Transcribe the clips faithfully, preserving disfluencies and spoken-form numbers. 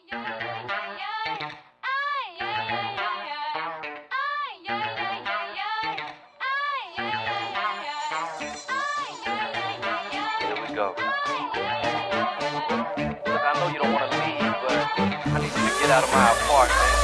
Go. Look, I know you don't want to leave, but I need you to get out of my apartment.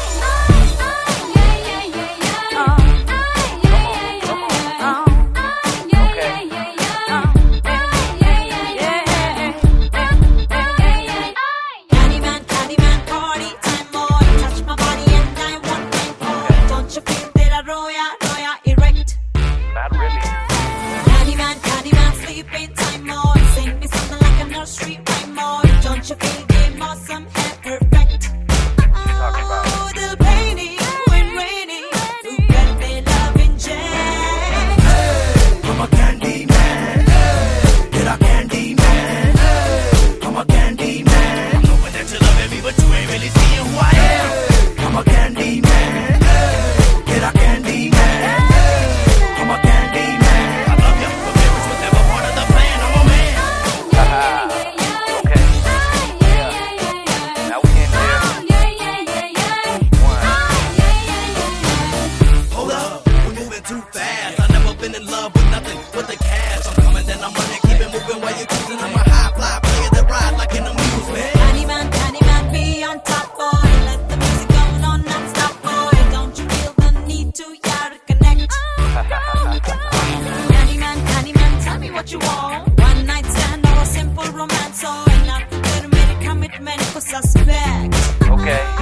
Don't you feel game awesome and perfect? Oh, they'll painting when raining. You get me loving Jane. Hey, I'm a candy man. Hey, get a candy man. Hey, I'm a candy man. I'm hoping that you're loving me, but you ain't really seeing who I am. Hey, I'm a candy man. Hey, get a candy man. Hey, I'm a candy man. I love you, but marriage was never part of the plan. I'm a man. Too fast. I've never been in love with nothing but the cash. I'm coming, then I'm running, keep it moving while you're cruising. I'm a high fly player that ride like an amusement. Candyman, Candyman, be on top, boy. Let the music go on non-stop, boy. Don't you feel the need to, yeah, to connect? Candyman, Candyman, tell me what you want. One night stand or a simple romance, or not a commitment for suspect. Okay.